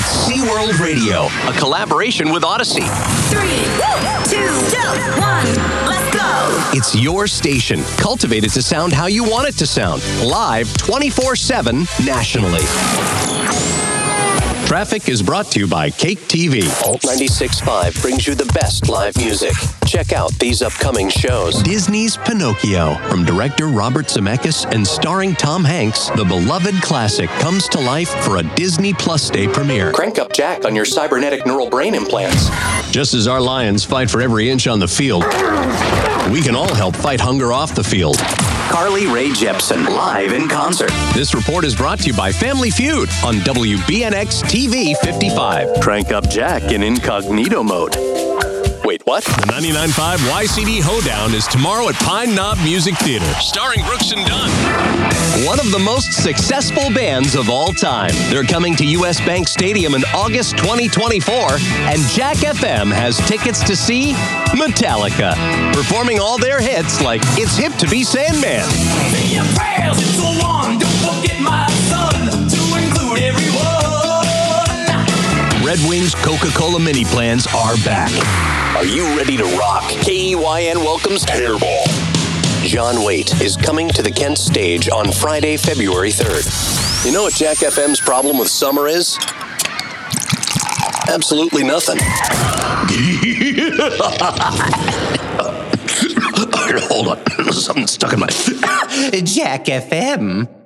SeaWorld Radio, a collaboration with Odyssey. 3, 2, 1, let's go! It's your station, cultivated to sound how you want it to sound. Live 24/7 nationally. Traffic is brought to you by Cake TV. Alt 96.5 brings you the best live music. Check out these upcoming shows. Disney's Pinocchio, from director Robert Zemeckis and starring Tom Hanks, the beloved classic comes to life for a Disney Plus Day premiere. Crank up Jack on your cybernetic neural brain implants. Just as our Lions fight for every inch on the field, we can all help fight hunger off the field. Carly Rae Jepsen, live in concert. This report is brought to you by Family Feud on WBNX TV 55. Crank up Jack in incognito mode. Wait, what? The 99.5 YCD Hoedown is tomorrow at Pine Knob Music Theater, starring Brooks and Dunn. One of the most successful bands of all time. They're coming to US Bank Stadium in August 2024, and Jack FM has tickets to see Metallica, performing all their hits like It's Hip to Be Sandman. Say your prayers, it's a one. Don't forget my son, to include everyone. Red Wings Coca-Cola mini plans are back. Are you ready to rock? KEYN welcomes Hairball. John Waite is coming to the Kent stage on Friday, February 3rd. You know what Jack FM's problem with summer is? Absolutely nothing. Hold on. Something stuck in my... Jack FM.